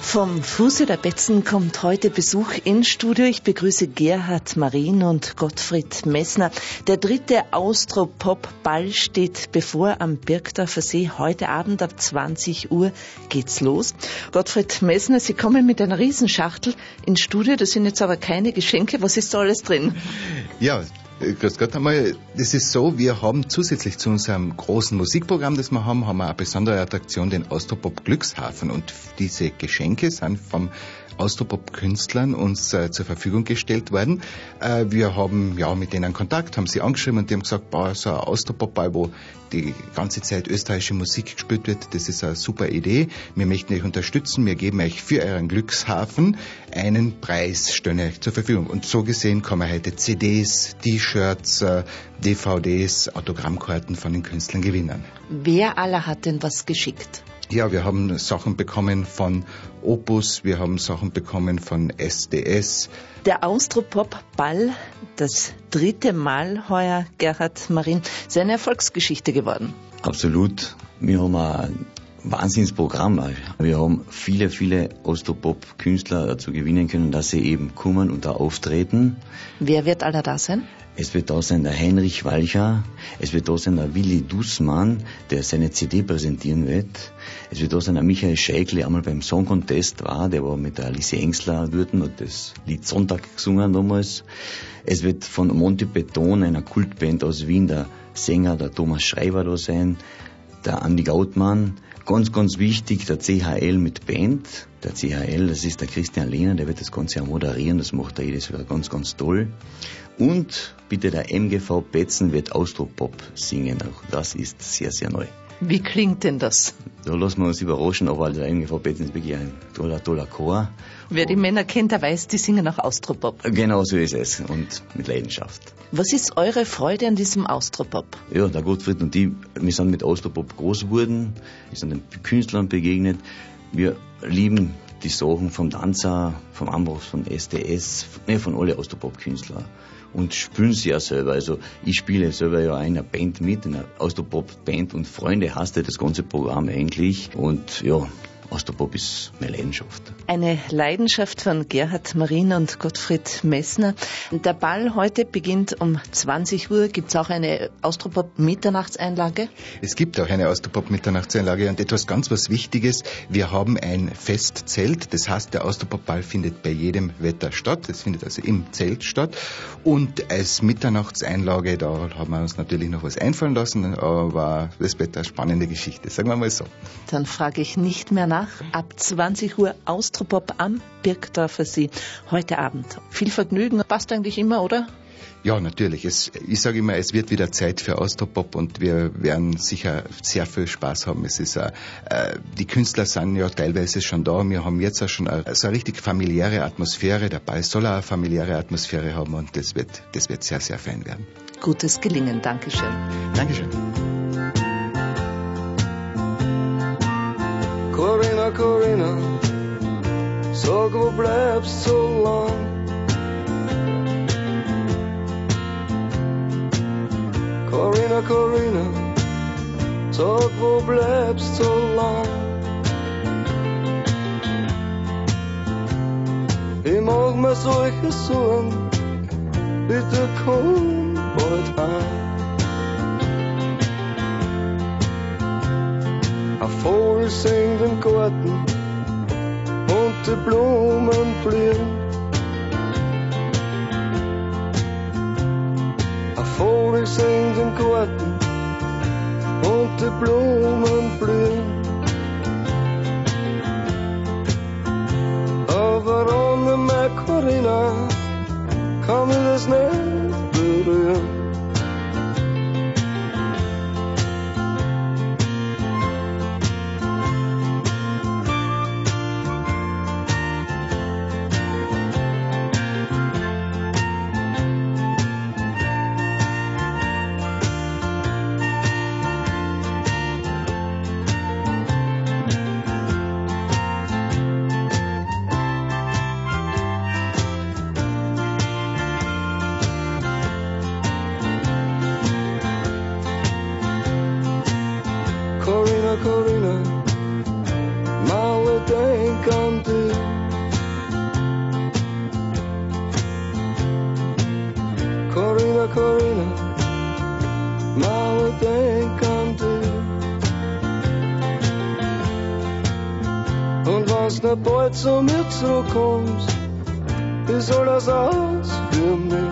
Vom Fuße der Betzen kommt heute Besuch ins Studio. Ich begrüße Gerhard Marien und Gottfried Messner. Der 3. Austropop-Ball steht bevor am Birkdorfer See. Heute Abend ab 20 Uhr geht's los. Gottfried Messner, Sie kommen mit einer Riesenschachtel ins Studio. Das sind jetzt aber keine Geschenke. Was ist da alles drin? Ja, grüß Gott einmal. Das ist so, wir haben zusätzlich zu unserem großen Musikprogramm, das wir haben wir eine besondere Attraktion, den Austropop Glückshafen. Und diese Geschenke sind vom Austropop-Künstlern uns zur Verfügung gestellt worden. Wir haben mit denen Kontakt, haben sie angeschrieben und die haben gesagt, so ein Austropop-Ball, wo die ganze Zeit österreichische Musik gespielt wird, das ist eine super Idee. Wir möchten euch unterstützen, wir geben euch für euren Glückshafen einen Preis, stellen euch zur Verfügung. Und so gesehen kann man heute CDs, T-Shirts, DVDs, Autogrammkarten von den Künstlern gewinnen. Wer aller hat denn was geschickt? Ja, wir haben Sachen bekommen von Opus, wir haben Sachen bekommen von SDS. Der Austropop-Ball, das 3. Mal heuer, Gerhard Marien, ist eine Erfolgsgeschichte geworden. Absolut. Wir haben ein Wahnsinnsprogramm. Wir haben viele Austropop-Künstler dazu gewinnen können, dass sie eben kommen und da auftreten. Wer wird aller da sein? Es wird da sein der Heinrich Walcher, es wird da sein der Willi Dussmann, der seine CD präsentieren wird. Es wird da sein der Michael Scheikle, einmal beim Song Contest war, der war mit der Alice Engsler dort und hat das Lied Sonntag gesungen damals. Es wird von Monty Beton, einer Kultband aus Wien, der Sänger, der Thomas Schreiber da sein, der Andi Gautmann. Ganz wichtig, der CHL mit Band. Der CHL, das ist der Christian Lehner, der wird das Ganze auch moderieren, das macht er jedes Jahr ganz toll. Und bitte der MGV Betzen wird Austropop singen, auch das ist sehr neu. Wie klingt denn das? Da lassen wir uns überraschen, aber der MGV Betzen ist wirklich ein toller Chor. Wer die Männer kennt, der weiß, die singen auch Austropop. Genau so ist es und mit Leidenschaft. Was ist eure Freude an diesem Austropop? Ja, der Gottfried und wir sind mit Austropop groß geworden, wir sind den Künstlern begegnet. Wir lieben die Sachen vom Danzer, vom Ambros, von SDS, von alle Austropop-Künstler und spielen sie ja selber. Also ich spiele selber ja in einer Band mit, in einer Austropop-Band und Freunde hasst ja das ganze Programm eigentlich und ja, Austropop ist meine Leidenschaft. Eine Leidenschaft von Gerhard Marien und Gottfried Messner. Der Ball heute beginnt um 20 Uhr. Gibt es auch eine Austropop-Mitternachtseinlage? Es gibt auch eine Austropop-Mitternachtseinlage und etwas ganz was Wichtiges. Wir haben ein Festzelt. Das heißt, der Austropop-Ball findet bei jedem Wetter statt. Das findet also im Zelt statt. Und als Mitternachtseinlage, da haben wir uns natürlich noch was einfallen lassen, aber das wird eine spannende Geschichte, sagen wir mal so. Dann frage ich nicht mehr nach. Ab 20 Uhr Austropop am Birkdorfer See. Heute Abend. Viel Vergnügen. Passt eigentlich immer, oder? Ja, natürlich. Ich sage immer, es wird wieder Zeit für Austropop und wir werden sicher sehr viel Spaß haben. Es ist die Künstler sind ja teilweise schon da. Wir haben jetzt auch schon so eine richtig familiäre Atmosphäre. Der Ball soll auch eine familiäre Atmosphäre haben und das wird sehr fein werden. Gutes Gelingen. Dankeschön. Dankeschön. Corinna, sag, wo bleibst so lang? Corinna, sag, wo bleibst so lang? Ich mach mir solche Sorgen, bitte komm bald heim. Ein Vogel singt im Garten und die Blumen blühen. Ein Vogel singt im Garten und die Blumen blühen. Aber ohne meine Corinna kann mich das nicht berühren. dass du bald zu mir zurückkommst, ist alles aus für mich.